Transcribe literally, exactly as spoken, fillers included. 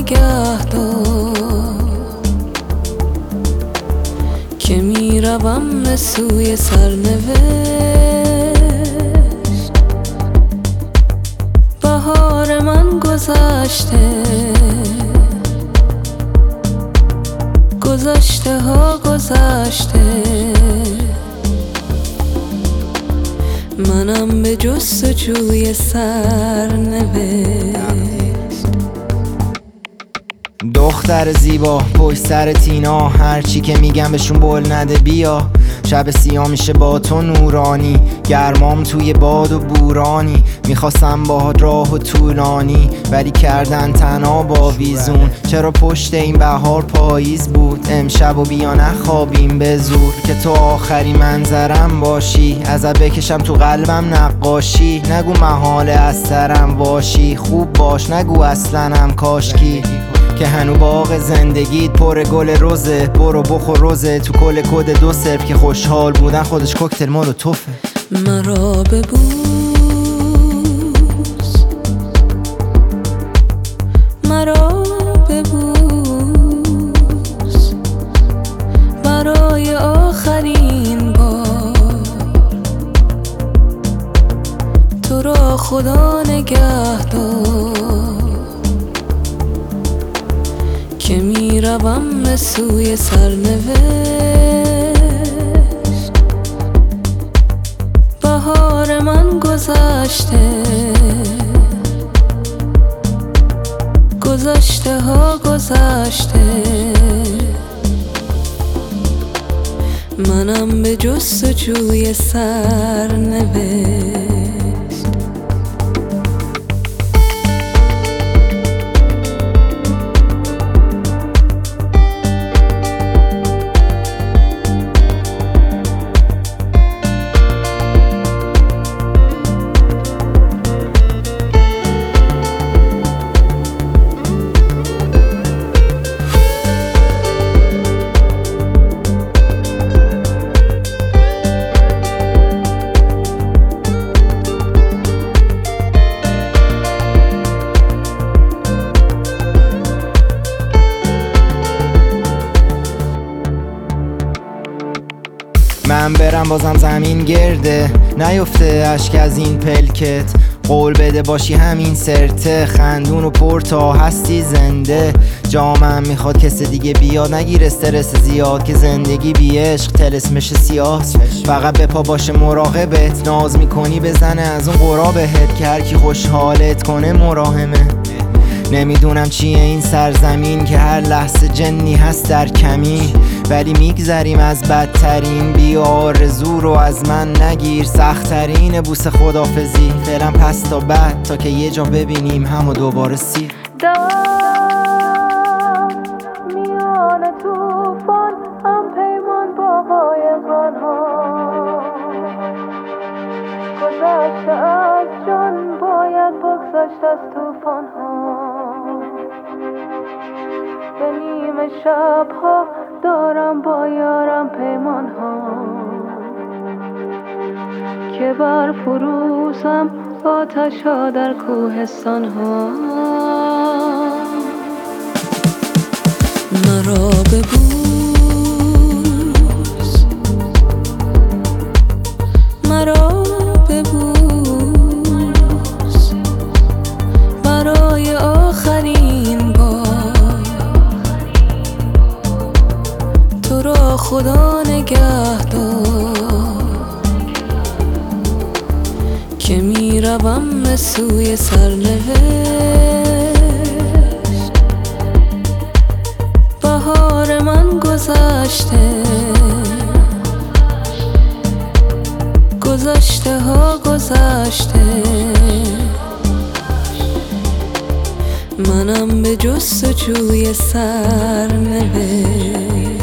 نگه دار که میروم به سوی سرنوشت. بهار من گذشته، گذشته ها گذشته، منم به جستجوی سرنوشت. دختر زیبا پشت سر تینا، هرچی که میگم بهشون بول نده بیا. شب سیاه میشه با تو نورانی، گرمام توی باد و بورانی. میخواستم باهات راه و طولانی، ولی کردن تنها با ویزون. چرا پشت این بهار پاییز بود، امشب و بیا نخوابیم به زور. که تو آخری منظرم باشی، ازت بکشم تو قلبم نقاشی. نگو محاله از سرم باشی، خوب باش نگو اصلا هم کاشکی. که هنو باغ زندگیت پر گل روزه، برو بخور روزه تو کل کد دو صرف. که خوشحال بودن خودش کوکتل مولوتوفه. مرا ببوس، مرا ببوس، برای آخرین بار. تو را خدا نگه دار که میروم به سوی سرنوشت. بهار من گذشته، گذشته ها گذشته، منم به جستجوی سرنوشت. من برم بازم زمین گرده، نیفته اشک از این پلکت. قول بده باشی همین سرته، خندون و پر تا هستی زنده. جامم میخواد کس دیگه بیاد، نگیر استرس زیاد. که زندگی بی عشق طلسمش سیاه، فقط به پا باشه مراقبت. ناز میکنی بزنه از اون قرا بهت، که هرکی خوشحالت کنه مراهمه. نمیدونم چیه این سرزمین، که هر لحظه جنی هست در کمین. ولی میگذریم از بدترین، بی آرزو رو از من نگیر. سخت‌ترین بوس خدافزی فعلا پس تا بعد، تا که یه جا ببینیم همو دوباره سیر. در میان توفان هم پیمان با قایقان ها، گذشته از جان باید بگذشت از توفان ها. به نیمه شب ها دارم با یارم پیمان ها، که بر فروزم آتش ها در کوهستان ها. مرا ببوس، مرا ببوس، برای آخرین بار. تو را خدا نگه دار که میروم به سوی سرنوشت. بهار من گذشته، گذشته ها گذشته، منم به جستجوی سرنوشت.